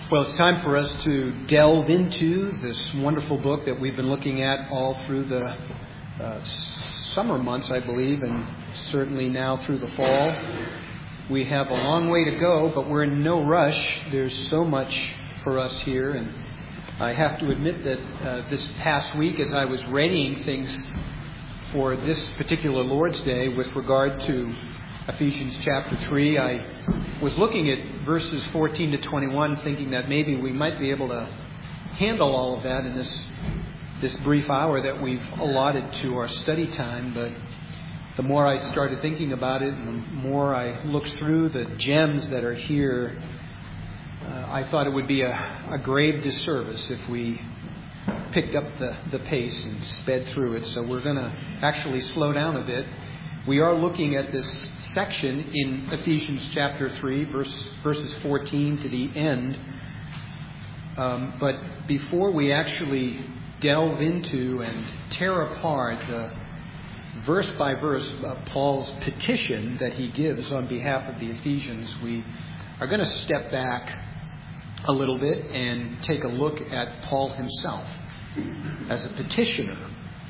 Well, it's time for us to delve into this wonderful book that we've been looking at all through the summer months, I believe, and certainly now through the fall. We have a long way to go, but we're in no rush. There's so much for us here, and I have to admit that this past week, as I was readying things for this particular Lord's Day with regard to Ephesians chapter 3, I was looking at verses 14 to 21, thinking that maybe we might be able to handle all of that in this brief hour that we've allotted to our study time. But the more I started thinking about it, and the more I looked through the gems that are here, I thought it would be a grave disservice if we picked up the pace and sped through it. So we're going to actually slow down a bit. We are looking at this section in Ephesians chapter 3, verses 14 to the end. But before we actually delve into and tear apart the verse by verse Paul's petition that he gives on behalf of the Ephesians, we are going to step back a little bit and take a look at Paul himself as a petitioner.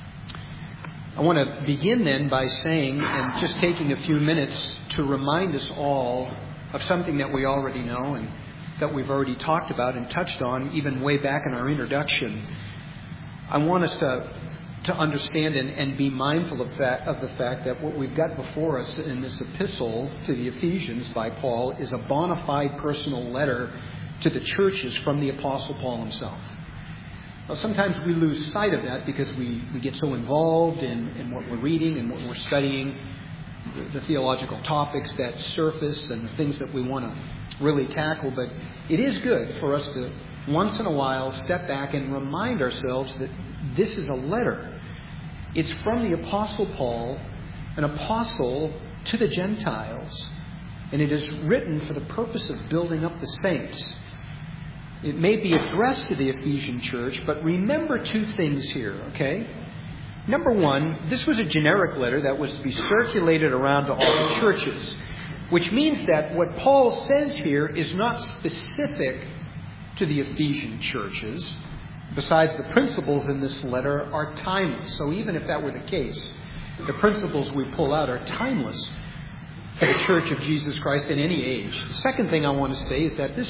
I want to begin then by saying, and just taking a few minutes to remind us all of something that we already know and that we've already talked about and touched on even way back in our introduction. I want us to understand and be mindful of the fact that what we've got before us in this epistle to the Ephesians by Paul is a bona fide personal letter to the churches from the Apostle Paul himself. Well, sometimes we lose sight of that because we get so involved in what we're reading and what we're studying, the theological topics that surface and the things that we want to really tackle. But it is good for us to once in a while step back and remind ourselves that this is a letter. It's from the Apostle Paul, an apostle to the Gentiles, and it is written for the purpose of building up the saints. It may be addressed to the Ephesian church, but remember two things here, okay? Number one, this was a generic letter that was to be circulated around to all the churches, which means that what Paul says here is not specific to the Ephesian churches. Besides, the principles in this letter are timeless. So even if that were the case, the principles we pull out are timeless for the Church of Jesus Christ in any age. The second thing I want to say is that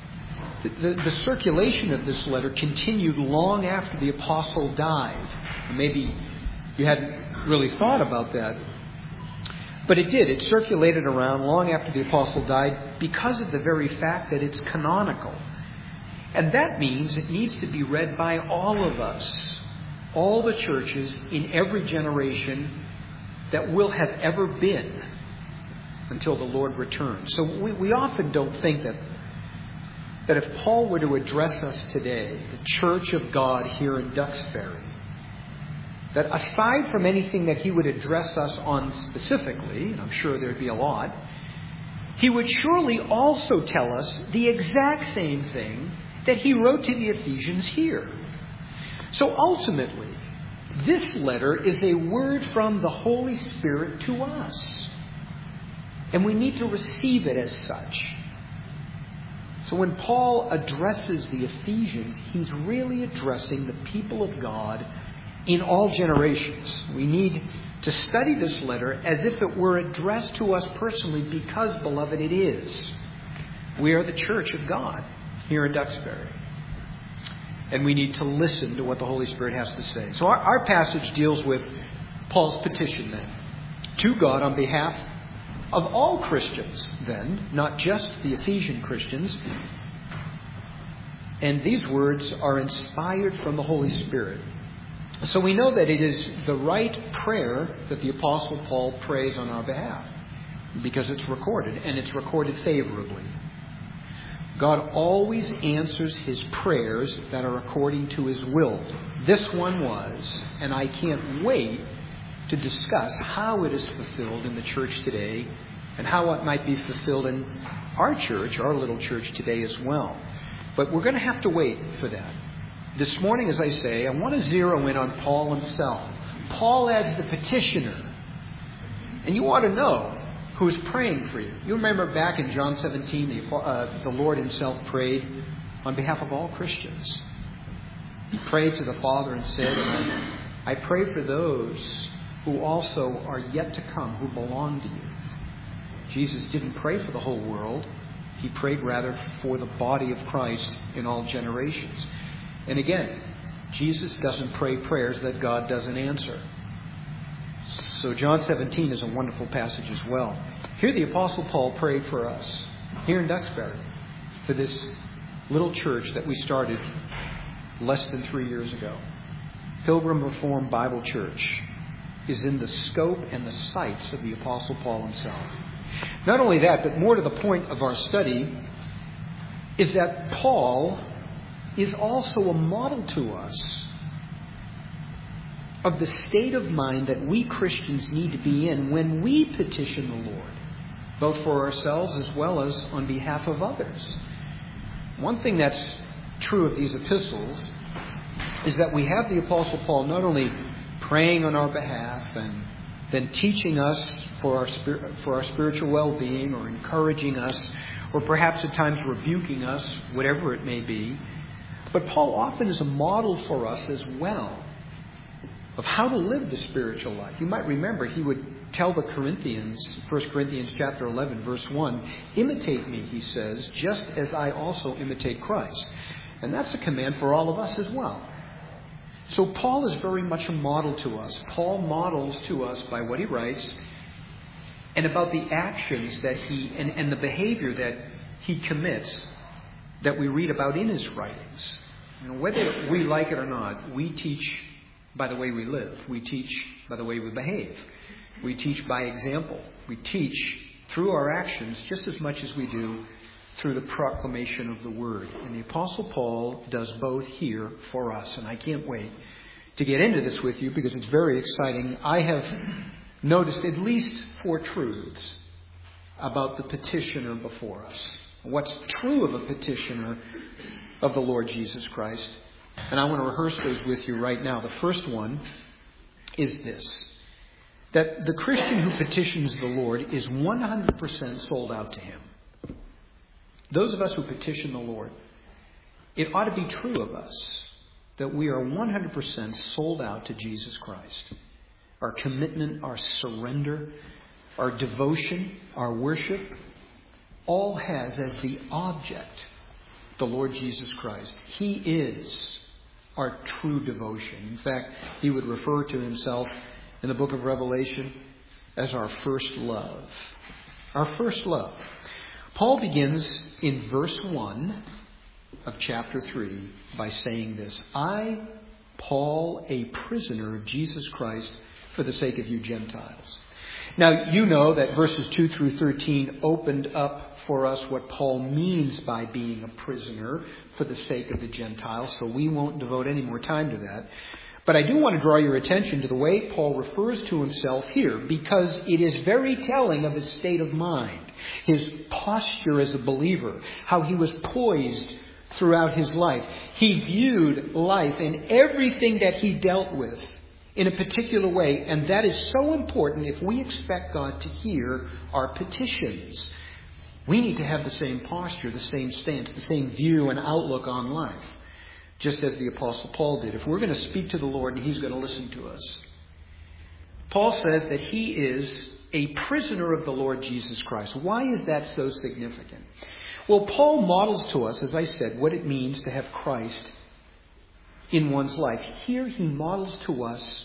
the circulation of this letter continued long after the apostle died. Maybe you hadn't really thought about that. But it did. It circulated around long after the apostle died because of the very fact that it's canonical. And that means it needs to be read by all of us, all the churches in every generation that will have ever been until the Lord returns. So we often don't think that if Paul were to address us today, the Church of God here in Duxbury, that aside from anything that he would address us on specifically, and I'm sure there'd be a lot, he would surely also tell us the exact same thing that he wrote to the Ephesians here. So ultimately, this letter is a word from the Holy Spirit to us. And we need to receive it as such. So when Paul addresses the Ephesians, he's really addressing the people of God in all generations. We need to study this letter as if it were addressed to us personally because, beloved, it is. We are the church of God here in Duxbury. And we need to listen to what the Holy Spirit has to say. So our passage deals with Paul's petition then to God on behalf of all Christians then, not just the Ephesian Christians. And these words are inspired from the Holy Spirit. So we know that it is the right prayer that the Apostle Paul prays on our behalf because it's recorded, and it's recorded favorably. God always answers his prayers that are according to his will. This one was, and I can't wait to discuss how it is fulfilled in the church today and how it might be fulfilled in our church, our little church today as well. But we're going to have to wait for that. This morning, as I say, I want to zero in on Paul himself. Paul as the petitioner. And you ought to know who's praying for you. You remember back in John 17, the Lord himself prayed on behalf of all Christians. He prayed to the Father and said, I pray for those who also are yet to come, who belong to you. Jesus didn't pray for the whole world. He prayed rather for the body of Christ in all generations. And again, Jesus doesn't pray prayers that God doesn't answer. So John 17 is a wonderful passage as well. Here the Apostle Paul prayed for us, here in Duxbury, for this little church that we started less than 3 years ago. Pilgrim Reformed Bible Church is in the scope and the sights of the Apostle Paul himself. Not only that, but more to the point of our study, is that Paul is also a model to us of the state of mind that we Christians need to be in when we petition the Lord, both for ourselves as well as on behalf of others. One thing that's true of these epistles is that we have the Apostle Paul not only praying on our behalf and then teaching us for our spiritual well-being, or encouraging us, or perhaps at times rebuking us, whatever it may be, but Paul often is a model for us as well of how to live the spiritual life. You might remember he would tell the Corinthians, 1 Corinthians chapter 11, verse 1, imitate me, he says, just as I also imitate Christ. And that's a command for all of us as well. So Paul is very much a model to us. Paul models to us by what he writes and about the actions that he and the behavior that he commits that we read about in his writings. You know, whether we like it or not, we teach by the way we live. We teach by the way we behave. We teach by example. We teach through our actions just as much as we do through the proclamation of the Word. And the Apostle Paul does both here for us. And I can't wait to get into this with you because it's very exciting. I have noticed at least 4 truths about the petitioner before us. What's true of a petitioner of the Lord Jesus Christ. And I want to rehearse those with you right now. The first one is this: that the Christian who petitions the Lord is 100% sold out to Him. Those of us who petition the Lord, it ought to be true of us that we are 100% sold out to Jesus Christ. Our commitment, our surrender, our devotion, our worship, all has as the object the Lord Jesus Christ. He is our true devotion. In fact, he would refer to himself in the book of Revelation as our first love. Our first love. Paul begins in verse 1 of chapter 3 by saying this: I, Paul, a prisoner of Jesus Christ, for the sake of you Gentiles. Now, you know that verses 2 through 13 opened up for us what Paul means by being a prisoner for the sake of the Gentiles, so we won't devote any more time to that. But I do want to draw your attention to the way Paul refers to himself here, because it is very telling of his state of mind, his posture as a believer, how he was poised throughout his life. He viewed life and everything that he dealt with in a particular way, and that is so important if we expect God to hear our petitions. We need to have the same posture, the same stance, the same view and outlook on life, just as the Apostle Paul did, if we're going to speak to the Lord and He's going to listen to us. Paul says that he is a prisoner of the Lord Jesus Christ. Why is that so significant? Well, Paul models to us, as I said, what it means to have Christ in one's life. Here he models to us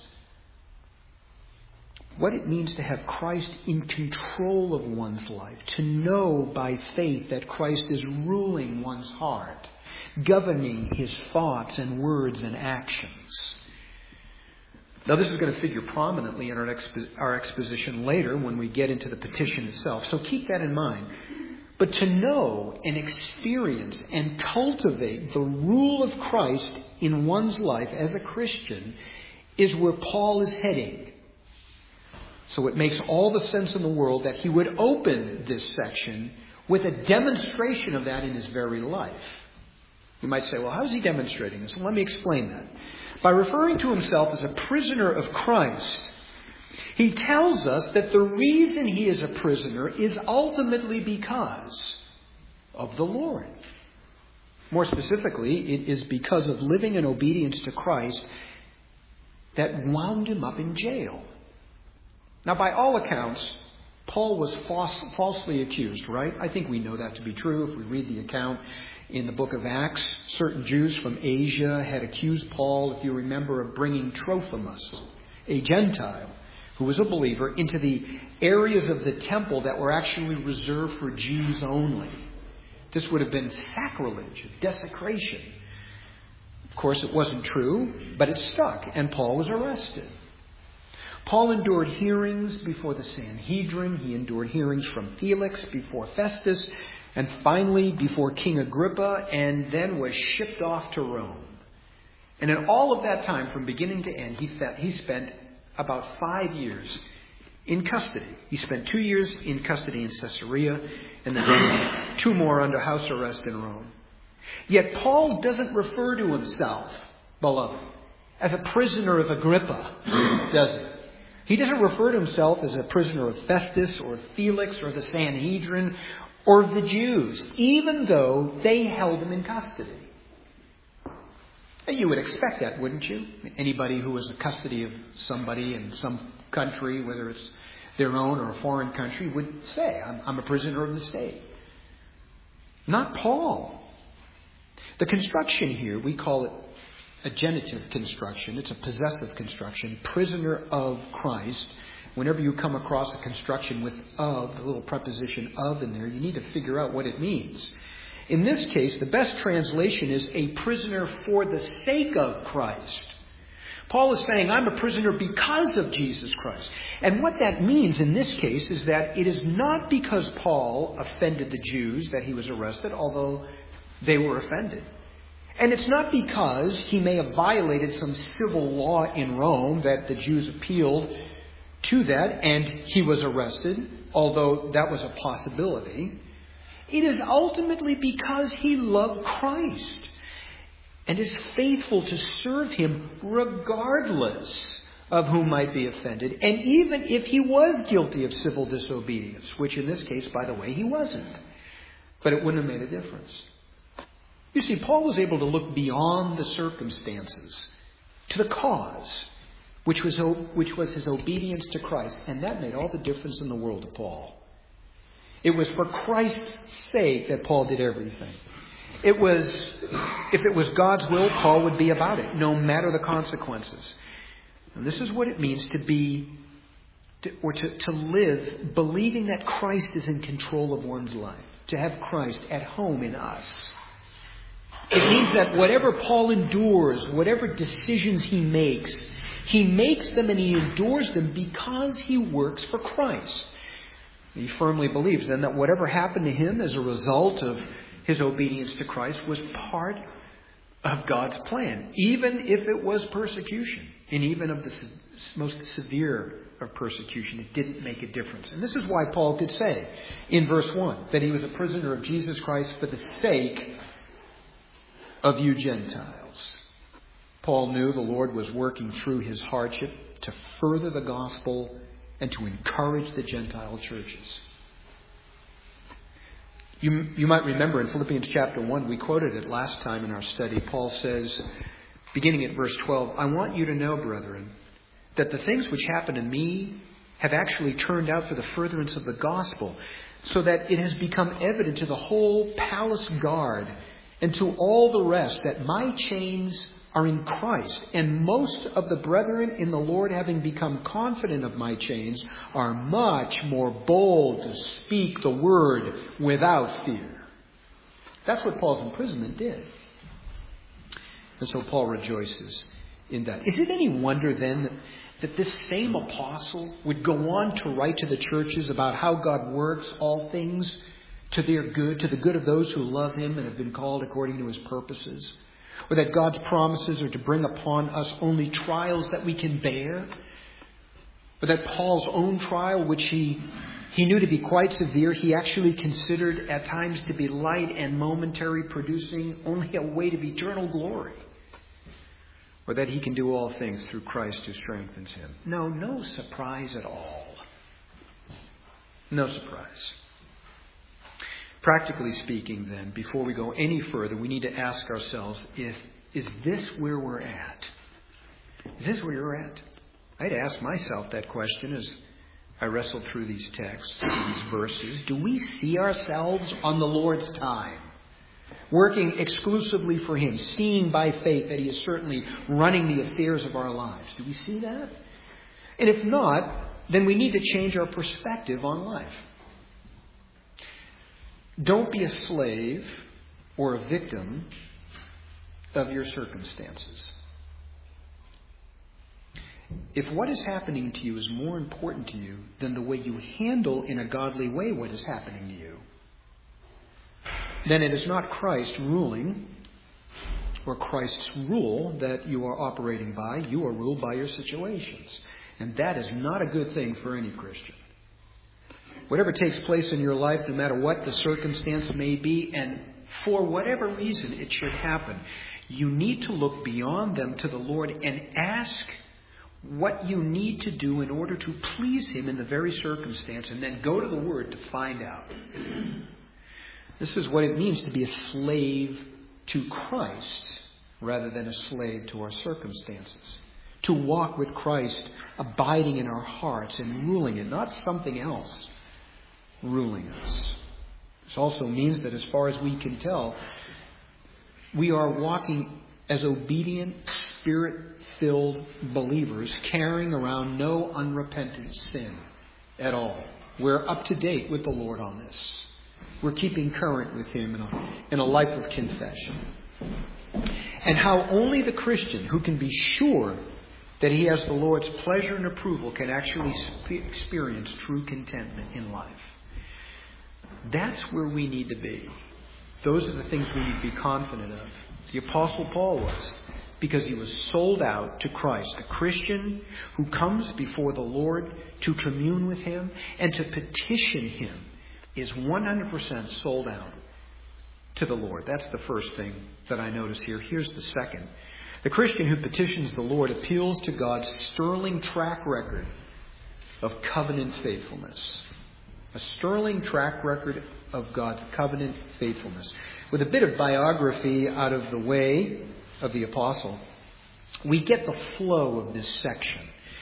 what it means to have Christ in control of one's life, to know by faith that Christ is ruling one's heart, governing his thoughts and words and actions. Now, this is going to figure prominently in our exposition later when we get into the petition itself, so keep that in mind. But to know and experience and cultivate the rule of Christ in one's life as a Christian is where Paul is heading. So it makes all the sense in the world that he would open this section with a demonstration of that in his very life. You might say, well, how is he demonstrating this? Well, let me explain that. By referring to himself as a prisoner of Christ, he tells us that the reason he is a prisoner is ultimately because of the Lord. More specifically, it is because of living in obedience to Christ that wound him up in jail. Now, by all accounts, Paul was falsely accused, right? I think we know that to be true if we read the account in the book of Acts. Certain Jews from Asia had accused Paul, if you remember, of bringing Trophimus, a Gentile who was a believer, into the areas of the temple that were actually reserved for Jews only. This would have been sacrilege, desecration. Of course, it wasn't true, but it stuck, and Paul was arrested. Paul endured hearings before the Sanhedrin. He endured hearings from Felix, before Festus, and finally before King Agrippa, and then was shipped off to Rome. And in all of that time, from beginning to end, he spent about 5 years in custody. He spent 2 years in custody in Caesarea, and then 2 more under house arrest in Rome. Yet Paul doesn't refer to himself, beloved, as a prisoner of Agrippa, does he? He doesn't refer to himself as a prisoner of Festus or Felix or the Sanhedrin or the Jews, even though they held him in custody. You would expect that, wouldn't you? Anybody who was in custody of somebody in some country, whether it's their own or a foreign country, would say, I'm a prisoner of the state. Not Paul. The construction here, we call it a genitive construction. It's a possessive construction. Prisoner of Christ. Whenever you come across a construction with of, the little preposition of in there, you need to figure out what it means. In this case, the best translation is a prisoner for the sake of Christ. Paul is saying, I'm a prisoner because of Jesus Christ. And what that means in this case is that it is not because Paul offended the Jews that he was arrested, although they were offended. And it's not because he may have violated some civil law in Rome that the Jews appealed to that and he was arrested, although that was a possibility. It is ultimately because he loved Christ and is faithful to serve him regardless of who might be offended. And even if he was guilty of civil disobedience, which in this case, by the way, he wasn't. But it wouldn't have made a difference. You see, Paul was able to look beyond the circumstances to the cause, which was his obedience to Christ. And that made all the difference in the world to Paul. It was for Christ's sake that Paul did everything. If it was God's will, Paul would be about it, no matter the consequences. And this is what it means to live believing that Christ is in control of one's life, to have Christ at home in us. It means that whatever Paul endures, whatever decisions he makes them and he endures them because he works for Christ. He firmly believes then that whatever happened to him as a result of his obedience to Christ was part of God's plan, even if it was persecution, and even of the most severe of persecution. It didn't make a difference. And this is why Paul could say in verse 1 that he was a prisoner of Jesus Christ for the sake of you Gentiles. Paul knew the Lord was working through his hardship to further the gospel and to encourage the Gentile churches. You might remember in Philippians chapter 1, we quoted it last time in our study. Paul says, beginning at verse 12, I want you to know, brethren, that the things which happened to me have actually turned out for the furtherance of the gospel, so that it has become evident to the whole palace guard and to all the rest that my chains are in Christ. And most of the brethren in the Lord, having become confident of my chains, are much more bold to speak the word without fear. That's what Paul's imprisonment did. And so Paul rejoices in that. Is it any wonder then that this same apostle would go on to write to the churches about how God works all things to their good, to the good of those who love him and have been called according to his purposes? Or that God's promises are to bring upon us only trials that we can bear? Or that Paul's own trial, which he knew to be quite severe, he actually considered at times to be light and momentary, producing only a weight of eternal glory? Or that he can do all things through Christ who strengthens him? No surprise at all. No surprise. Practically speaking, then, before we go any further, we need to ask ourselves, is this where we're at? Is this where you're at? I had to ask myself that question as I wrestled through these texts, these verses. Do we see ourselves on the Lord's time, working exclusively for Him, seeing by faith that He is certainly running the affairs of our lives? Do we see that? And if not, then we need to change our perspective on life. Don't be a slave or a victim of your circumstances. If what is happening to you is more important to you than the way you handle in a godly way what is happening to you, then it is not Christ ruling or Christ's rule that you are operating by. You are ruled by your situations. And that is not a good thing for any Christian. Whatever takes place in your life, no matter what the circumstance may be, and for whatever reason it should happen, you need to look beyond them to the Lord and ask what you need to do in order to please Him in the very circumstance, and then go to the Word to find out. This is what it means to be a slave to Christ rather than a slave to our circumstances. To walk with Christ, abiding in our hearts and ruling it, not something else ruling us. This also means that as far as we can tell, we are walking as obedient, Spirit-filled believers, carrying around no unrepentant sin at all. We're up to date with the Lord on this. We're keeping current with Him in a life of confession. And how only the Christian who can be sure that he has the Lord's pleasure and approval can actually experience true contentment in life. That's where we need to be. Those are the things we need to be confident of. The Apostle Paul was, because he was sold out to Christ. A Christian who comes before the Lord to commune with Him and to petition Him is 100% sold out to the Lord. That's the first thing that I notice here. Here's the second. The Christian who petitions the Lord appeals to God's sterling track record of covenant faithfulness. A sterling track record of God's covenant faithfulness. With a bit of biography out of the way of the apostle, we get the flow of this section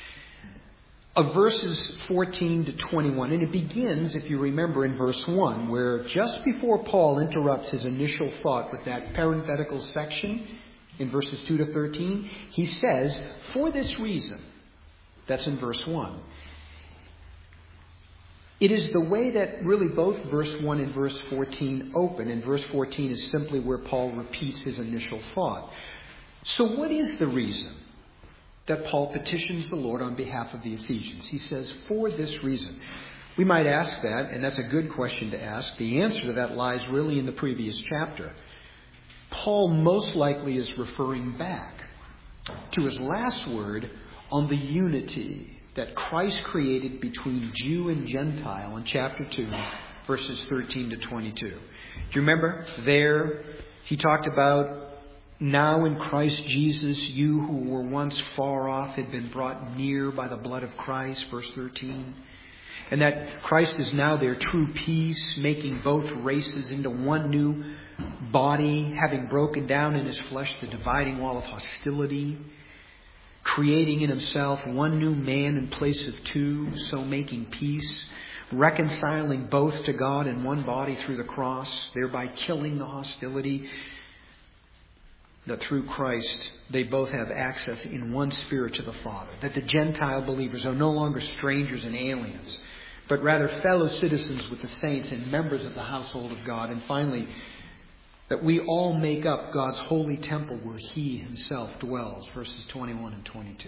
of verses 14 to 21. And it begins, if you remember, in verse 1, where just before Paul interrupts his initial thought with that parenthetical section in verses 2 to 13, he says, for this reason, that's in verse 1. It is the way that really both verse 1 and verse 14 open. And verse 14 is simply where Paul repeats his initial thought. So what is the reason that Paul petitions the Lord on behalf of the Ephesians? He says, for this reason. We might ask that, and that's a good question to ask. The answer to that lies really in the previous chapter. Paul most likely is referring back to his last word on the unity that Christ created between Jew and Gentile in chapter 2, verses 13 to 22. Do you remember? There, he talked about, now in Christ Jesus, you who were once far off had been brought near by the blood of Christ, verse 13. And that Christ is now their true peace, making both races into one new body, having broken down in His flesh the dividing wall of hostility, creating in Himself one new man in place of two, so making peace, reconciling both to God in one body through the cross, thereby killing the hostility. That through Christ they both have access in one Spirit to the Father. That the Gentile believers are no longer strangers and aliens, but rather fellow citizens with the saints and members of the household of God. And finally, that we all make up God's holy temple where He Himself dwells, verses 21 and 22.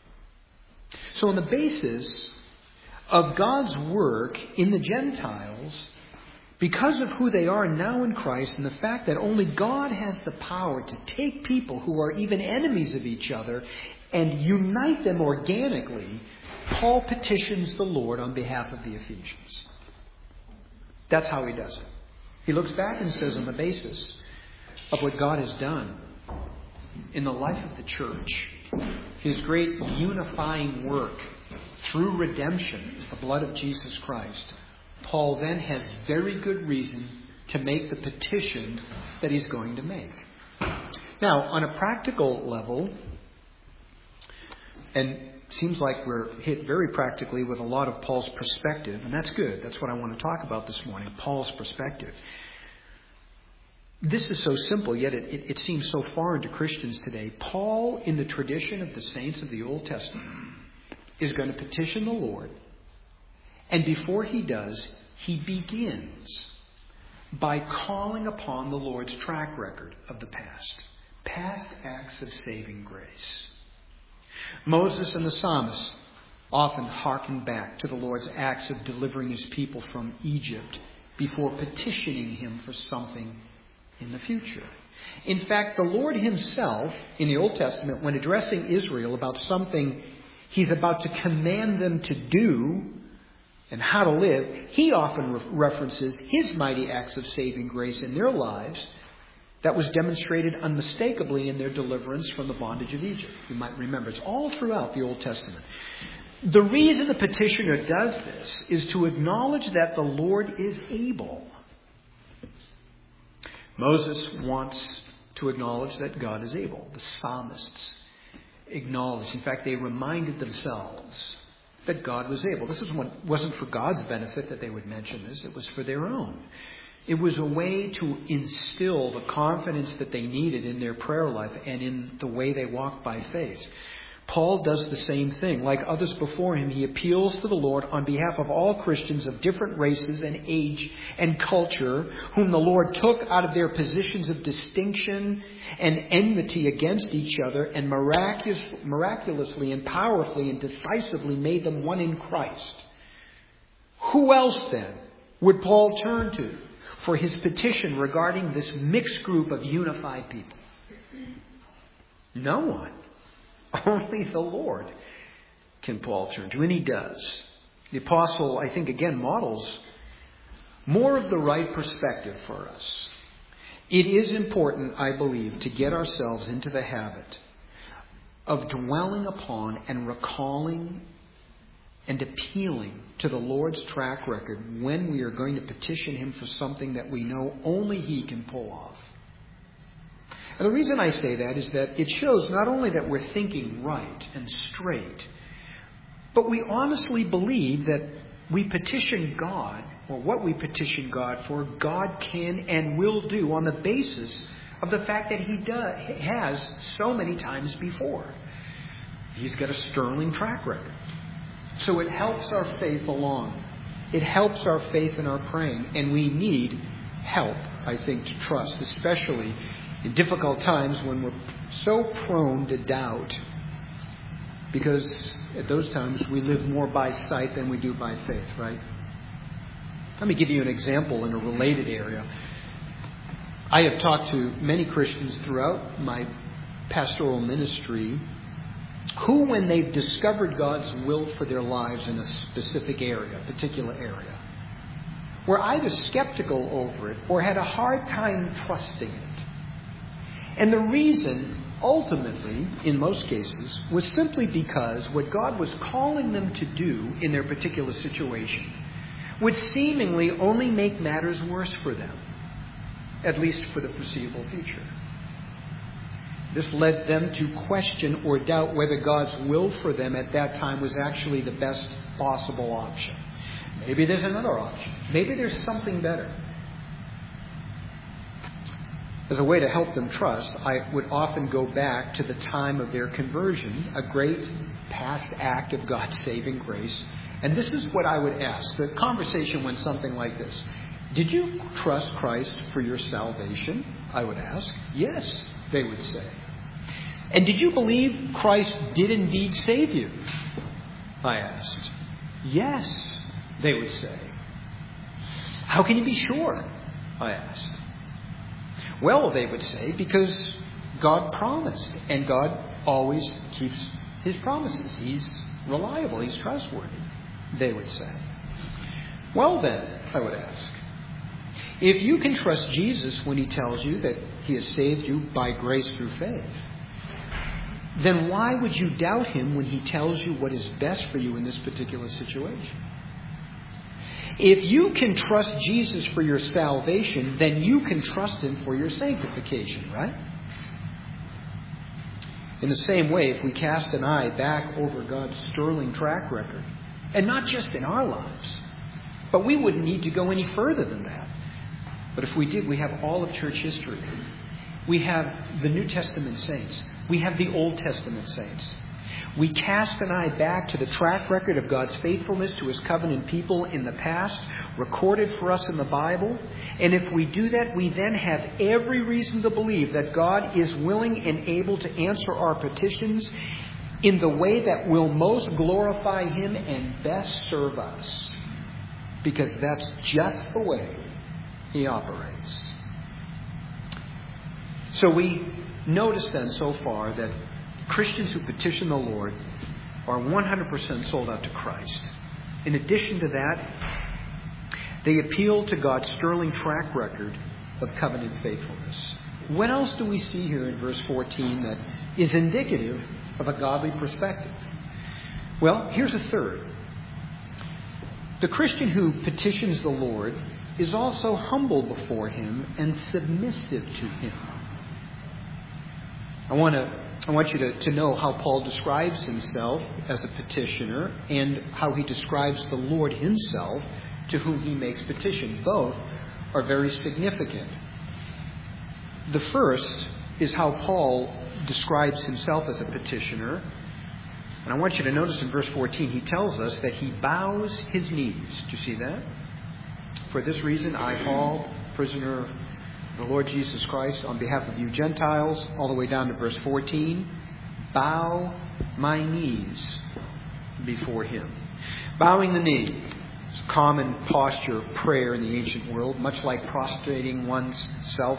So on the basis of God's work in the Gentiles, because of who they are now in Christ and the fact that only God has the power to take people who are even enemies of each other and unite them organically, Paul petitions the Lord on behalf of the Ephesians. That's how he does it. He looks back and says, on the basis of what God has done in the life of the church, His great unifying work through redemption, the blood of Jesus Christ, Paul then has very good reason to make the petition that he's going to make. Now, on a practical level, and it seems like we're hit very practically with a lot of Paul's perspective, and that's good. That's what I want to talk about this morning, Paul's perspective. This is so simple, yet it seems so foreign to Christians today. Paul, in the tradition of the saints of the Old Testament, is going to petition the Lord. And before he does, he begins by calling upon the Lord's track record of the past acts of saving grace. Moses and the psalmists often hearken back to the Lord's acts of delivering his people from Egypt before petitioning him for something in the future. In fact, the Lord himself, in the Old Testament, when addressing Israel about something he's about to command them to do and how to live, he often references his mighty acts of saving grace in their lives that was demonstrated unmistakably in their deliverance from the bondage of Egypt. You might remember, it's all throughout the Old Testament. The reason the petitioner does this is to acknowledge that the Lord is able. Moses wants to acknowledge that God is able. The psalmists acknowledged. In fact, they reminded themselves that God was able. This wasn't for God's benefit that they would mention this. It was for their own. It was a way to instill the confidence that they needed in their prayer life and in the way they walked by faith. Paul does the same thing. Like others before him, he appeals to the Lord on behalf of all Christians of different races and age and culture, whom the Lord took out of their positions of distinction and enmity against each other and miraculously and powerfully and decisively made them one in Christ. Who else then would Paul turn to for his petition regarding this mixed group of unified people? No one. Only the Lord can Paul turn to, and he does. The apostle, I think, again, models more of the right perspective for us. It is important, I believe, to get ourselves into the habit of dwelling upon and recalling and appealing to the Lord's track record when we are going to petition him for something that we know only he can pull off. And the reason I say that is that it shows not only that we're thinking right and straight, but we honestly believe that we petition God, or what we petition God for, God can and will do on the basis of the fact that he has so many times before. He's got a sterling track record. So it helps our faith along. It helps our faith in our praying. And we need help, I think, to trust, especially in difficult times when we're so prone to doubt, because at those times we live more by sight than we do by faith, right? Let me give you an example in a related area. I have talked to many Christians throughout my pastoral ministry who, when they've discovered God's will for their lives in a specific area, a particular area, were either skeptical over it or had a hard time trusting it. And the reason, ultimately, in most cases, was simply because what God was calling them to do in their particular situation would seemingly only make matters worse for them, at least for the foreseeable future. This led them to question or doubt whether God's will for them at that time was actually the best possible option. Maybe there's another option. Maybe there's something better. As a way to help them trust, I would often go back to the time of their conversion, a great past act of God's saving grace. And this is what I would ask. The conversation went something like this. Did you trust Christ for your salvation? I would ask. Yes, they would say. And did you believe Christ did indeed save you? I asked. Yes, they would say. How can you be sure? I asked. Well, they would say, because God promised, and God always keeps his promises. He's reliable, he's trustworthy, they would say. Well then, I would ask, if you can trust Jesus when he tells you that he has saved you by grace through faith, then why would you doubt him when he tells you what is best for you in this particular situation? If you can trust Jesus for your salvation, then you can trust Him for your sanctification, right? In the same way, if we cast an eye back over God's sterling track record, and not just in our lives, but we wouldn't need to go any further than that. But if we did, we have all of church history. We have the New Testament saints. We have the Old Testament saints. We cast an eye back to the track record of God's faithfulness to His covenant people in the past, recorded for us in the Bible. And if we do that, we then have every reason to believe that God is willing and able to answer our petitions in the way that will most glorify Him and best serve us. Because that's just the way He operates. So we notice then so far that Christians who petition the Lord are 100% sold out to Christ. In addition to that, they appeal to God's sterling track record of covenant faithfulness. What else do we see here in verse 14 that is indicative of a godly perspective? Well, here's a third. The Christian who petitions the Lord is also humble before Him and submissive to Him. I want you to know how Paul describes himself as a petitioner and how he describes the Lord Himself to whom he makes petition. Both are very significant. The first is how Paul describes himself as a petitioner. And I want you to notice in verse 14, he tells us that he bows his knees. Do you see that? For this reason, I, Paul, prisoner of the Lord Jesus Christ, on behalf of you Gentiles, all the way down to verse 14, bow my knees before Him. Bowing the knee is a common posture of prayer in the ancient world, much like prostrating one's self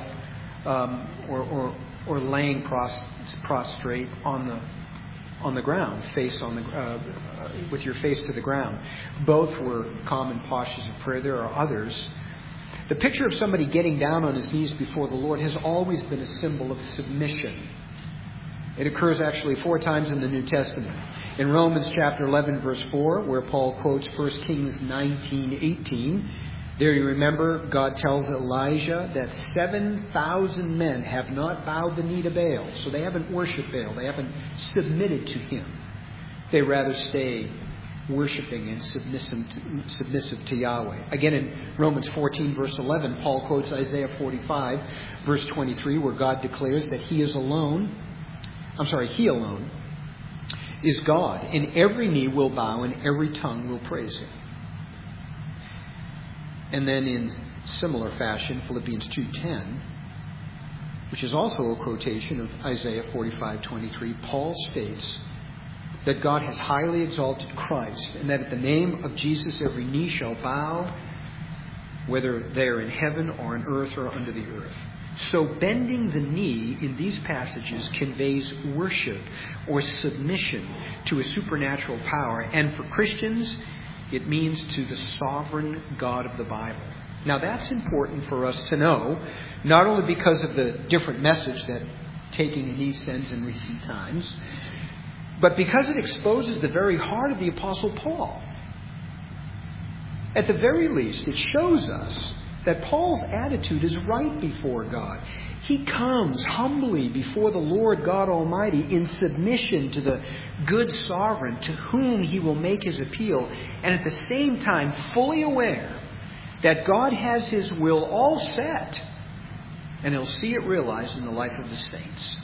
or laying prostrate on the ground, with your face to the ground. Both were common postures of prayer. There are others. The picture of somebody getting down on his knees before the Lord has always been a symbol of submission. It occurs actually 4 times in the New Testament. In Romans chapter 11, verse 4, where Paul quotes 1 Kings 19:18, there you remember God tells Elijah that 7,000 men have not bowed the knee to Baal. So they haven't worshipped Baal. They haven't submitted to him. They rather stay worshiping and submissive to Yahweh. Again, in Romans 14, verse 11, Paul quotes Isaiah 45, verse 23, where God declares that He alone is God, and every knee will bow and every tongue will praise Him. And then in similar fashion, Philippians 2:10, which is also a quotation of Isaiah 45:23, Paul states that God has highly exalted Christ, and that at the name of Jesus every knee shall bow, whether they are in heaven or on earth or under the earth. So bending the knee in these passages conveys worship or submission to a supernatural power. And for Christians, it means to the sovereign God of the Bible. Now that's important for us to know, not only because of the different message that taking a knee sends in recent times, but because it exposes the very heart of the Apostle Paul. At the very least, it shows us that Paul's attitude is right before God. He comes humbly before the Lord God Almighty in submission to the good sovereign to whom he will make his appeal, and at the same time fully aware that God has His will all set, and he'll see it realized in the life of the saints.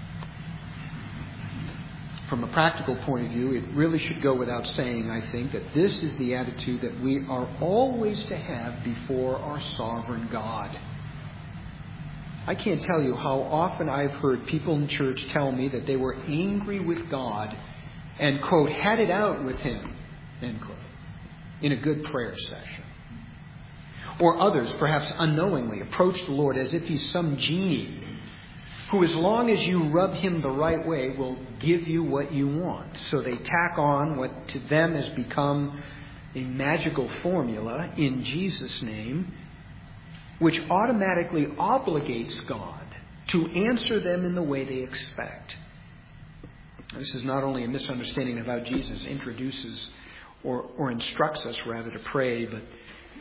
From a practical point of view, it really should go without saying, I think, that this is the attitude that we are always to have before our sovereign God. I can't tell you how often I've heard people in church tell me that they were angry with God and, quote, had it out with Him, end quote, in a good prayer session. Or others, perhaps unknowingly, approach the Lord as if He's some genie who, as long as you rub Him the right way, will give you what you want. So they tack on what to them has become a magical formula in Jesus' name, which automatically obligates God to answer them in the way they expect. This is not only a misunderstanding of how Jesus introduces or instructs us rather to pray, but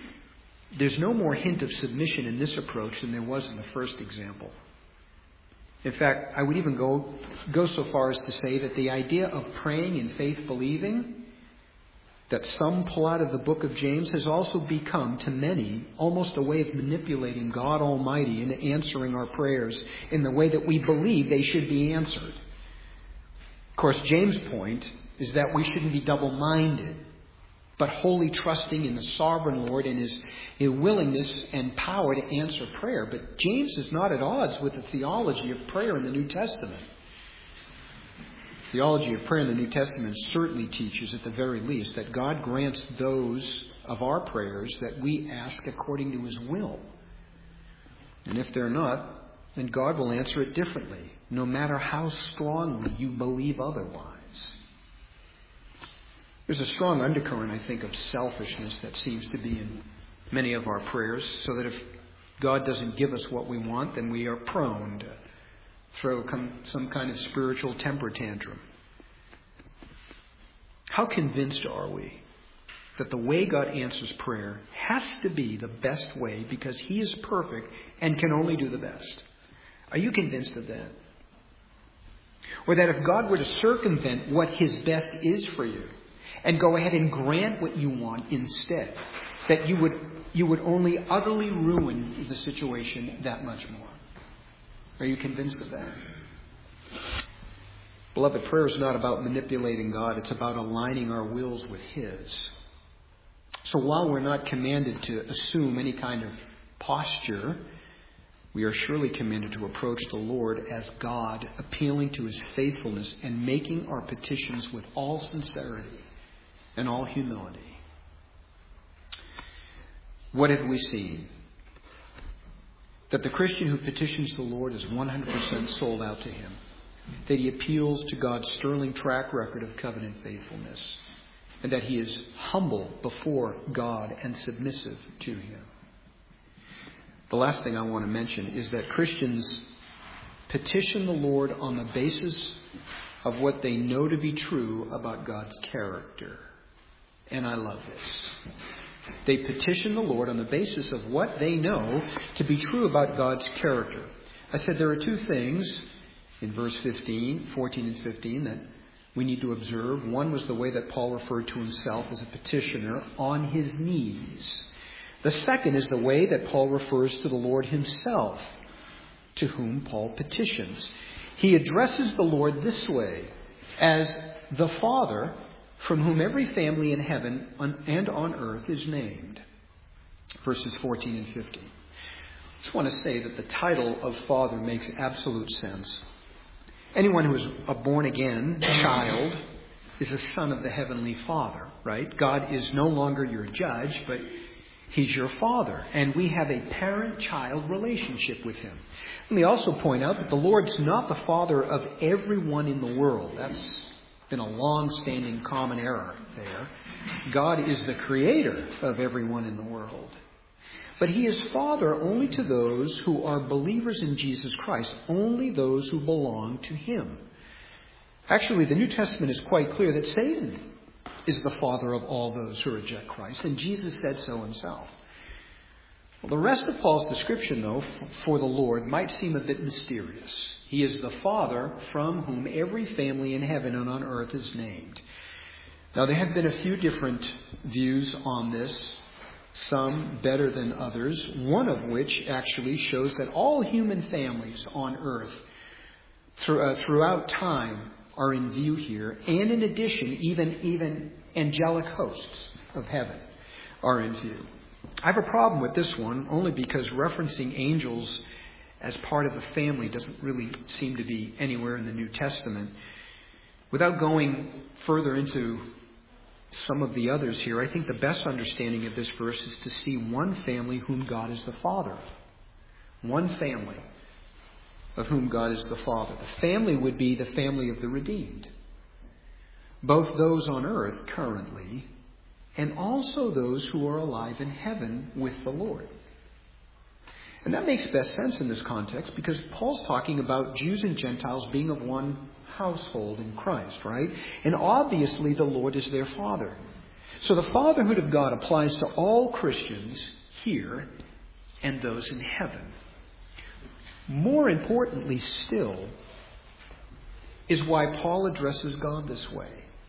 there's no more hint of submission in this approach than there was in the first example. In fact, I would even go so far as to say that the idea of praying in faith believing that some pull out of the book of James has also become, to many, almost a way of manipulating God Almighty into answering our prayers in the way that we believe they should be answered. Of course, James' point is that we shouldn't be double-minded, but wholly trusting in the sovereign Lord and His willingness and power to answer prayer. But James is not at odds with the theology of prayer in the New Testament. Theology of prayer in the New Testament certainly teaches, at the very least, that God grants those of our prayers that we ask according to His will. And if they're not, then God will answer it differently, no matter how strongly you believe otherwise. There's a strong undercurrent, I think, of selfishness that seems to be in many of our prayers, so that if God doesn't give us what we want, then we are prone to throw some kind of spiritual temper tantrum. How convinced are we that the way God answers prayer has to be the best way because He is perfect and can only do the best? Are you convinced of that? Or that if God were to circumvent what His best is for you and go ahead and grant what you want instead, that you would only utterly ruin the situation that much more? Are you convinced of that? Beloved, prayer is not about manipulating God. It's about aligning our wills with His. So while we're not commanded to assume any kind of posture, we are surely commanded to approach the Lord as God, appealing to His faithfulness and making our petitions with all sincerity and all humility. What have we seen? That the Christian who petitions the Lord is 100% sold out to Him. That he appeals to God's sterling track record of covenant faithfulness. And that he is humble before God and submissive to Him. The last thing I want to mention is that Christians petition the Lord on the basis of what they know to be true about God's character. And I love this. They petition the Lord on the basis of what they know to be true about God's character. I said there are two things in verse 14 and 15 that we need to observe. One was the way that Paul referred to himself as a petitioner on his knees. The second is the way that Paul refers to the Lord Himself, to whom Paul petitions. He addresses the Lord this way, as the Father, from whom every family in heaven and on earth is named. Verses 14 and 15. I just want to say that the title of Father makes absolute sense. Anyone who is a born-again child is a son of the Heavenly Father, right? God is no longer your judge, but He's your Father. And we have a parent-child relationship with Him. Let me also point out that the Lord's not the Father of everyone in the world. That's been a long-standing common error there. God is the Creator of everyone in the world. But He is Father only to those who are believers in Jesus Christ, only those who belong to Him. Actually, the New Testament is quite clear that Satan is the father of all those who reject Christ, and Jesus said so Himself. Well, the rest of Paul's description, though, for the Lord might seem a bit mysterious. He is the Father from whom every family in heaven and on earth is named. Now, there have been a few different views on this, some better than others, one of which actually shows that all human families on earth throughout time are in view here, and in addition, even angelic hosts of heaven are in view. I have a problem with this one only because referencing angels as part of a family doesn't really seem to be anywhere in the New Testament. Without going further into some of the others here, I think the best understanding of this verse is to see one family whom God is the Father. One family of whom God is the Father. The family would be the family of the redeemed. Both those on earth currently, and also those who are alive in heaven with the Lord. And that makes best sense in this context because Paul's talking about Jews and Gentiles being of one household in Christ, right? And obviously the Lord is their Father. So the fatherhood of God applies to all Christians here and those in heaven. More importantly still is why Paul addresses God this way.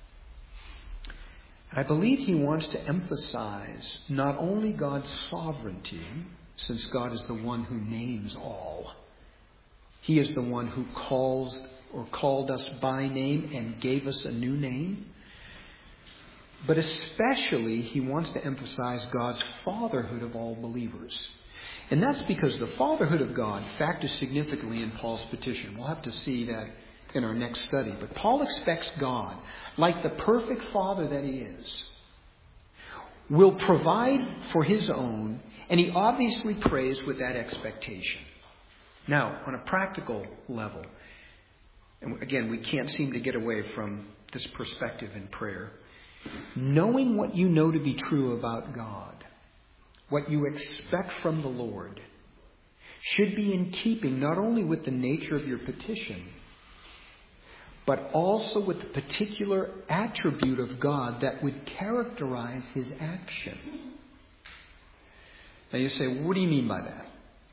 I believe he wants to emphasize not only God's sovereignty, since God is the one who names all. He is the one who calls or called us by name and gave us a new name. But especially he wants to emphasize God's fatherhood of all believers. And that's because the fatherhood of God factors significantly in Paul's petition. We'll have to see that in our next study. But Paul expects God, like the perfect father that he is, will provide for his own, and he obviously prays with that expectation. Now, on a practical level, and again, we can't seem to get away from this perspective in prayer, knowing what you know to be true about God, what you expect from the Lord, should be in keeping not only with the nature of your petition, but also with the particular attribute of God that would characterize his action. Now you say, what do you mean by that?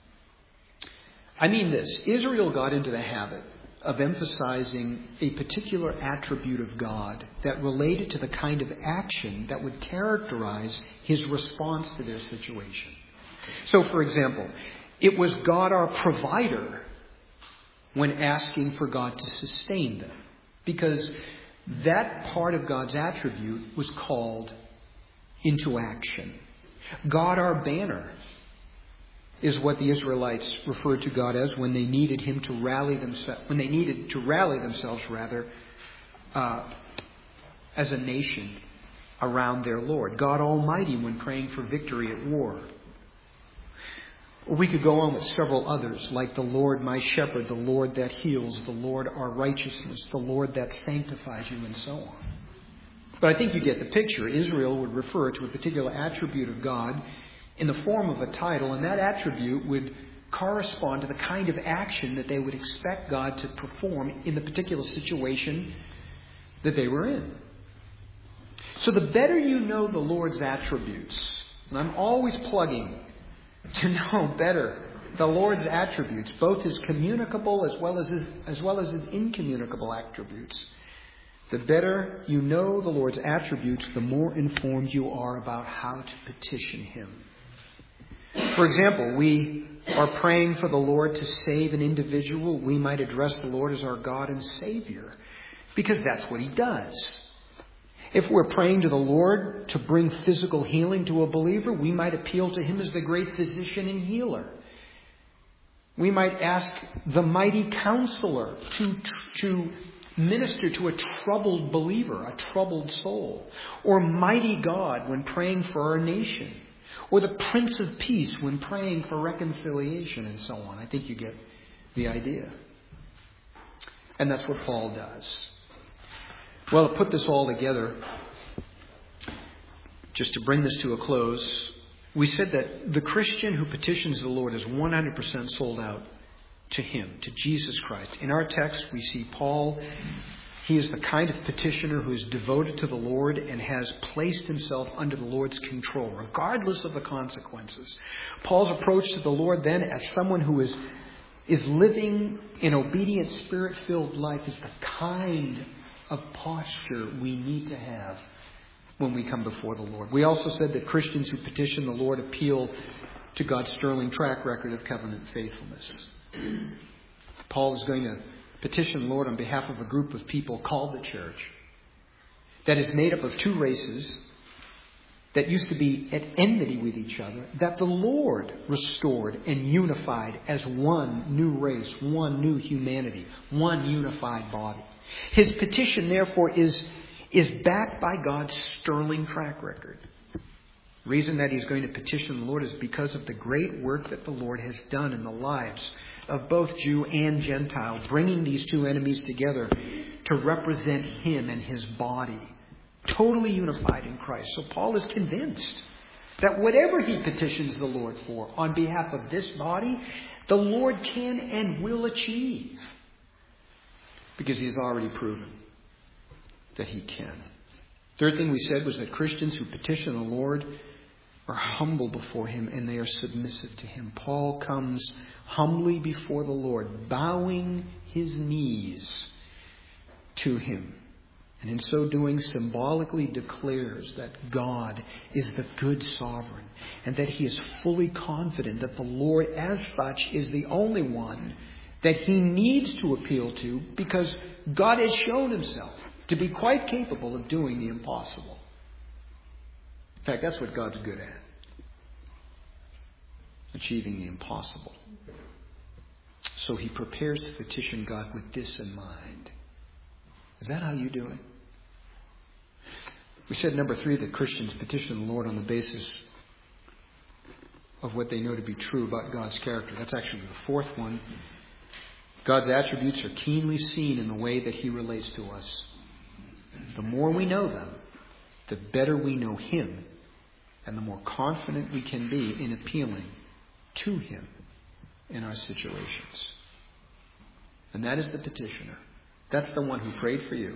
I mean this. Israel got into the habit of emphasizing a particular attribute of God that related to the kind of action that would characterize his response to their situation. So, for example, it was God our provider when asking for God to sustain them, because that part of God's attribute was called into action. God our banner is what the Israelites referred to God as when they needed him to rally themselves, as a nation around their Lord. God Almighty when praying for victory at war. We could go on with several others, like the Lord my shepherd, the Lord that heals, the Lord our righteousness, the Lord that sanctifies you, and so on. But I think you get the picture. Israel would refer to a particular attribute of God in the form of a title, and that attribute would correspond to the kind of action that they would expect God to perform in the particular situation that they were in. So the better you know the Lord's attributes, and I'm always plugging to know better the Lord's attributes, both his communicable as well as his incommunicable attributes. The better you know the Lord's attributes, the more informed you are about how to petition him. For example, we are praying for the Lord to save an individual. We might address the Lord as our God and Savior, because that's what he does. If we're praying to the Lord to bring physical healing to a believer, we might appeal to him as the great physician and healer. We might ask the mighty counselor to minister to a troubled believer, a troubled soul. Or mighty God when praying for our nation. Or the Prince of Peace when praying for reconciliation, and so on. I think you get the idea. And that's what Paul does. Well, to put this all together, just to bring this to a close, we said that the Christian who petitions the Lord is 100% sold out to him, to Jesus Christ. In our text, we see Paul. He is the kind of petitioner who is devoted to the Lord and has placed himself under the Lord's control, regardless of the consequences. Paul's approach to the Lord then, as someone who is living an obedient, Spirit-filled life, is the kind of posture we need to have when we come before the Lord. We also said that Christians who petition the Lord appeal to God's sterling track record of covenant faithfulness. Paul is going to petition the Lord on behalf of a group of people called the church that is made up of two races that used to be at enmity with each other, that the Lord restored and unified as one new race, one new humanity, one unified body. His petition, therefore, is backed by God's sterling track record. The reason that he's going to petition the Lord is because of the great work that the Lord has done in the lives of both Jew and Gentile, bringing these two enemies together to represent him and his body, totally unified in Christ. So Paul is convinced that whatever he petitions the Lord for on behalf of this body, the Lord can and will achieve, because he has already proven that he can. Third thing we said was that Christians who petition the Lord are humble before Him and they are submissive to Him. Paul comes humbly before the Lord, bowing his knees to Him. And in so doing, symbolically declares that God is the good sovereign and that he is fully confident that the Lord as such is the only one that he needs to appeal to, because God has shown Himself to be quite capable of doing the impossible. In fact, that's what God's good at. Achieving the impossible. So he prepares to petition God with this in mind. Is that how you do it? We said, number 3, that Christians petition the Lord on the basis of what they know to be true about God's character. That's actually the 4th one. God's attributes are keenly seen in the way that He relates to us. The more we know them, the better we know Him, and the more confident we can be in appealing to Him in our situations. And that is the petitioner. That's the one who prayed for you.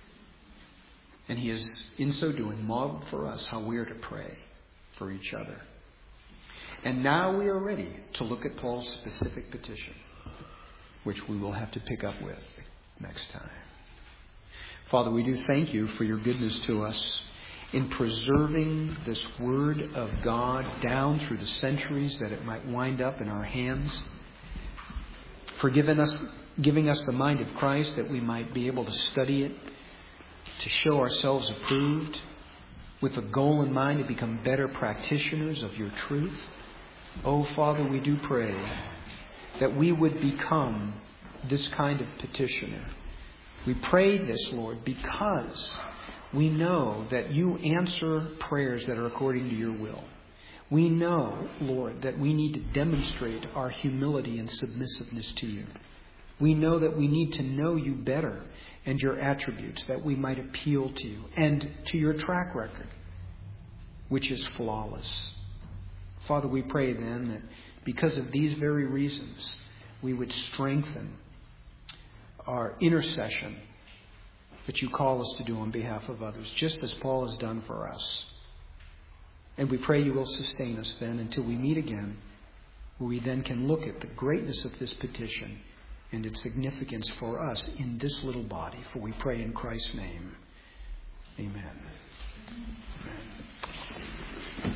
And he has, in so doing, modeled for us how we are to pray for each other. And now we are ready to look at Paul's specific petition, which we will have to pick up with next time. Father, we do thank You for Your goodness to us in preserving this Word of God down through the centuries, that it might wind up in our hands. For giving us the mind of Christ, that we might be able to study it, to show ourselves approved, with a goal in mind to become better practitioners of Your truth. Oh, Father, we do pray that we would become this kind of petitioner. We pray this, Lord, because we know that You answer prayers that are according to Your will. We know, Lord, that we need to demonstrate our humility and submissiveness to You. We know that we need to know You better and Your attributes, that we might appeal to You and to Your track record, which is flawless. Father, we pray then that because of these very reasons, we would strengthen our intercession that You call us to do on behalf of others, just as Paul has done for us. And we pray You will sustain us then until we meet again, where we then can look at the greatness of this petition and its significance for us in this little body. For we pray in Christ's name. Amen.